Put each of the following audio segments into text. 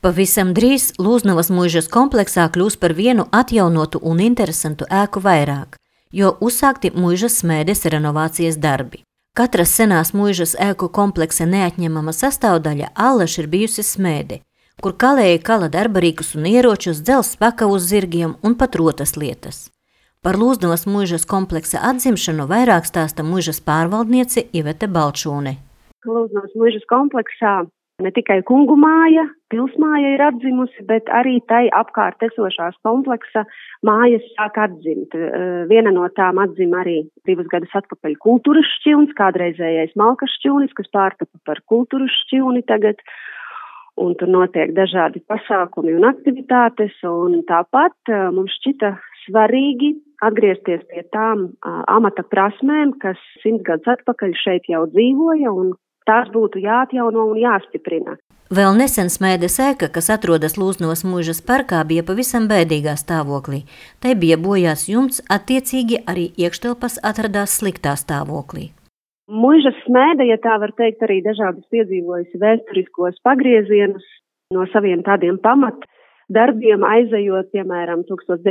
Pavisam drīz Lūznavas muižas kompleksā kļūs par vienu atjaunotu un interesantu ēku vairāk, jo uzsākti muižas smēdes renovācijas darbi. Katras senās muižas ēku kompleksa neatņemama sastāvdaļa allaž ir bijusi smēde, kur kalēja kala darbarīkus un ieročus, dzelzs pakavus zirgiem un pat rotas lietas. Par Lūznavas muižas kompleksa atzimšanu vairāk stāsta muižas pārvaldniece Ivete Balčūne. Lūznavas muižas kompleksā ne tikai kungu māja, pilsmāja ir atzimusi, bet arī tai apkārt esošās kompleksa mājas sāk atzimt. Viena no tām atzima arī 2 gadus atpakaļ kultūras šķilnis, kādreizējais malkas šķilnis, kas pārtapa par kultūras šķilni tagad. Un tur notiek dažādi pasākumi un aktivitātes, un tāpat mums šķita svarīgi atgriezties pie tām amata prasmēm, kas 100 gadus atpakaļ šeit jau dzīvoja, un tās būtu jāatjauno un jāstiprina. Vēl nesen smēdes ēka, kas atrodas Lūznavas muižas parkā, bija pavisam bēdīgā stāvoklī. Tai bija bojās jumts, attiecīgi arī iekštelpas atradās sliktā stāvoklī. Muižas smēde, ja tā var teikt, arī dažādas piedzīvojusi vēsturiskos pagriezienus no saviem tādiem pamatdarbiem, aizejot, piemēram,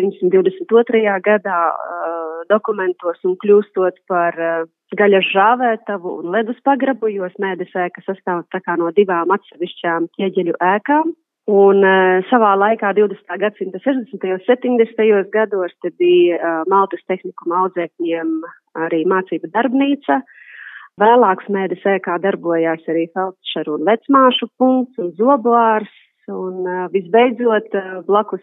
1922. Gadā dokumentos un kļūstot par gaļas žāvētavu un ledus pagrabu, jo smēdes ēka sastāv tā kā no 2 atsevišķām ķieģeļu ēkām. Un savā laikā 20. gadsimta 60. un 70. gados te bija Maltas tehnikuma audzēkņiem arī mācība darbnīca. Vēlāk smēdes ēkā darbojās arī feldšeru un vecmāšu punkts un zobuārs. Un visbeidzot, blakus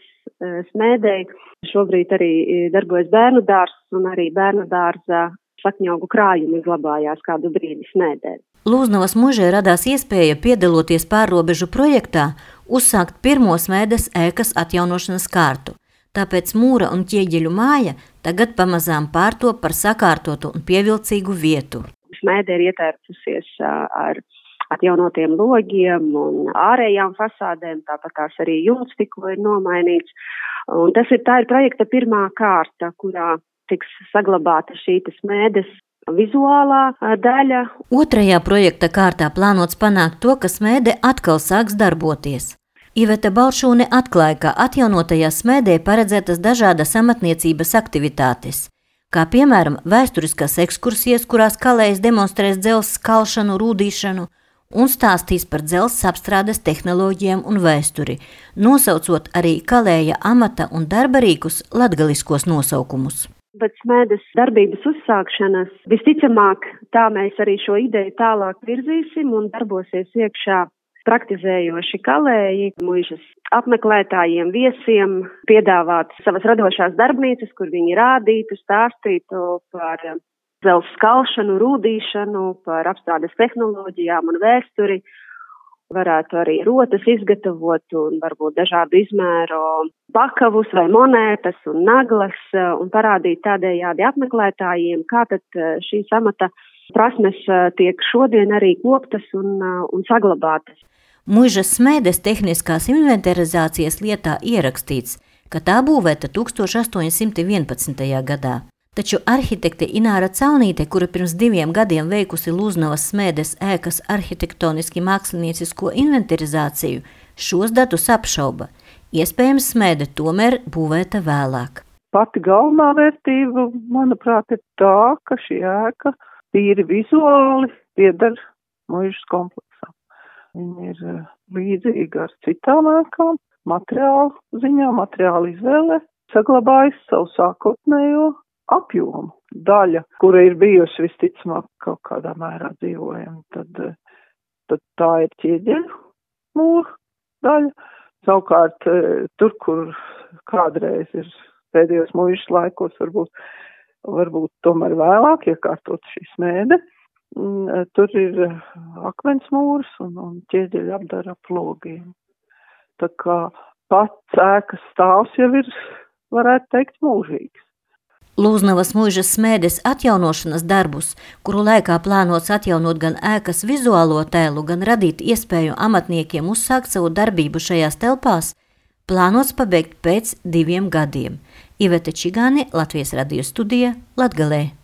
smēdei šobrīd arī darbojas bērnu dārzs un arī bērnu dārza sakņaugu krājumi glabājās kādu brīdi smēdē. Lūznavas muižai radās iespēja, piedaloties pārrobežu projektā, uzsākt pirmo smēdes ēkas atjaunošanas kārtu. Tāpēc mūra un ķieģeļu māja tagad pamazām pārtop par sakārtotu un pievilcīgu vietu. Smēde ir ietērpusies ar atjaunotiem logiem un ārējām fasādēm, tāpat tās arī jumts tikko ir nomainīts. Un tā ir projekta pirmā kārta, kurā tiks saglabāta šī smēdes vizuālā daļa. Otrajā projekta kārtā plānots panākt to, ka smēde atkal sāks darboties. Ivete Balčūne atklāja, ka atjaunotajā smēdē paredzētas dažādas amatniecības aktivitātes, kā piemēram vēsturiskās ekskursijas, kurās kalējs demonstrēs dzelzs kalšanu, rūdīšanu un stāstīs par dzelzs apstrādes tehnoloģijām un vēsturi, nosaucot arī kalēja amata un darbarīkus latgaliskos nosaukumus. Bet smēdes darbības uzsākšanas visticamāk tā mēs arī šo ideju tālāk virzīsim un darbosies iekšā praktizējoši kalēji, muižas apmeklētājiem, viesiem piedāvāt savas radošās darbnīcas, kur viņi rādītu, stāstītu par dzelzs kalšanu, rūdīšanu, par apstrādes tehnoloģijām un vēsturi. Varētu arī rotas izgatavot un varbūt dažādu izmēru pakavus vai monētas un naglas un parādīt tādējādi apmeklētājiem, kā tad šīs amata prasmes tiek šodien arī koptas un saglabātas. Muižas smēdes tehniskās inventarizācijas lietā ierakstīts, ka tā būvēta 1811. gadā. Taču arhitekte Ināra Caunīte, kura pirms 2 gadiem veikusi Lūznavas smēdes ēkas arhitektoniski māksliniecisko inventarizāciju, šos datus apšauba. Iespējams, smēde tomēr būvēta vēlāk. Pati galvenā vērtība, manuprāt, ir tā, ka šī ēka tīri vizuāli pieder muižas kompleksam. Viņa ir līdzīga ar citām ēkām, materiālu ziņā, materiālu izvēle, saglabājas savu sākotnējo apjomu. Daļa, kura ir bijusi visticamāk kaut kādā mērā dzīvojama, tad tā ir ķieģeļu mūra daļa. Savukārt tur, kur kādreiz ir pēdējos muižas laikos varbūt tomēr vēlāk iekārtot šī smēde, tur ir akmens mūrs un ķieģeļu apdara ap logiem. Tā kā pats ēkas stāvs jau ir, varētu teikt, mūžīgs. Lūznavas muižas smēdes atjaunošanas darbus, kuru laikā plānots atjaunot gan ēkas vizuālo tēlu, gan radīt iespēju amatniekiem uzsākt savu darbību šajās telpās, plānots pabeigt pēc 2 gadiem. Ivete Čigāne, Latvijas radio studija, Latgalē.